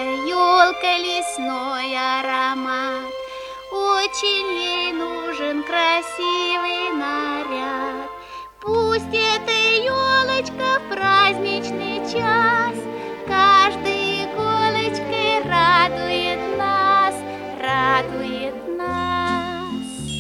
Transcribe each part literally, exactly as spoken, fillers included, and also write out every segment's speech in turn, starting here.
елка, лесной аромат. Очень ей нужен красивый наряд. Пусть эта елочка в праздничный час каждой иголочкой радует нас, радует нас.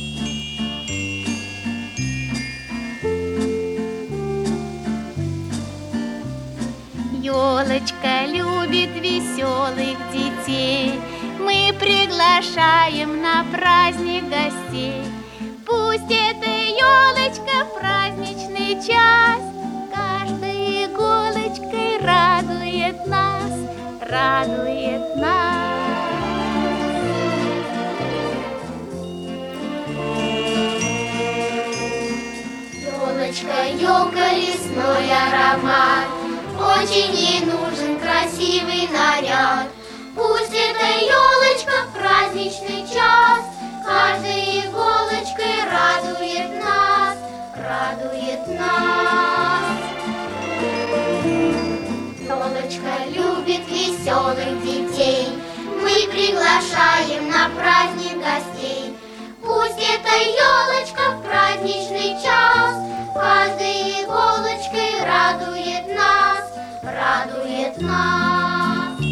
Елочка любит веселых детей, мы приглашаем на праздник гостей. Пусть эта елочка в праздничный час каждой иголочкой радует нас, радует нас. Елочка, елка, лесной аромат, очень ей нужен красивый наряд. Пусть эта елочка в праздничный час каждой иголочкой радует нас, радует нас. Елочка любит веселых детей, мы приглашаем на праздник гостей. Пусть эта елочка в праздничный час каждой иголочкой радует нас, радует нас.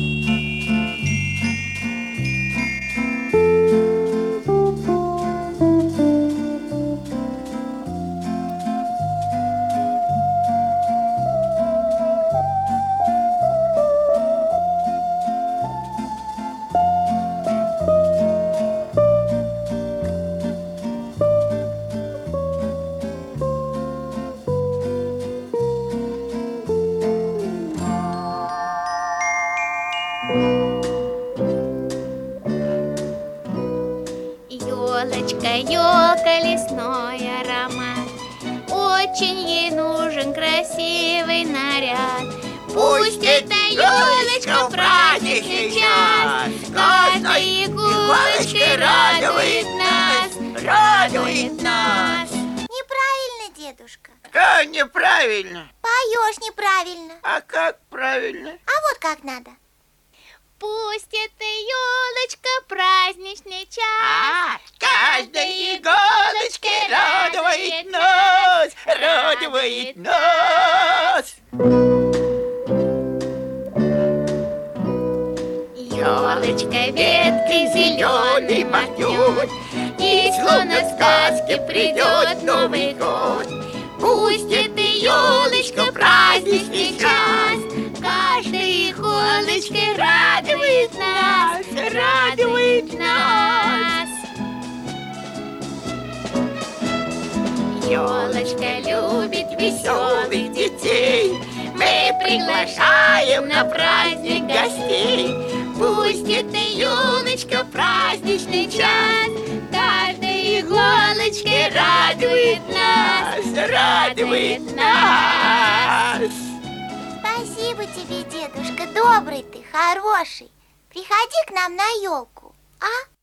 Елочка, елка, лесной аромат, очень ей нужен красивый наряд. Пусть эта елочка в праздничный час каждой иголочкой радует нас, радует нас. Неправильно, дедушка. Да, неправильно. Поешь неправильно. А как правильно? А вот как надо. Пусть эта елочка в праздничный час А, каждой иголочкой радует нас, радует нас. Елочка веткой зеленой махнет, и словно в сказке придет Новый год. Пусть эта елочка в праздничный час каждой иголочкой радует нас, радует нас. Елочка любит веселых детей, мы приглашаем на праздник гостей. Пусть эта елочка в праздничный час каждой иголочкой радует нас, радует нас. Спасибо тебе, дедушка, добрый ты, хороший. Приходи к нам на елку, а?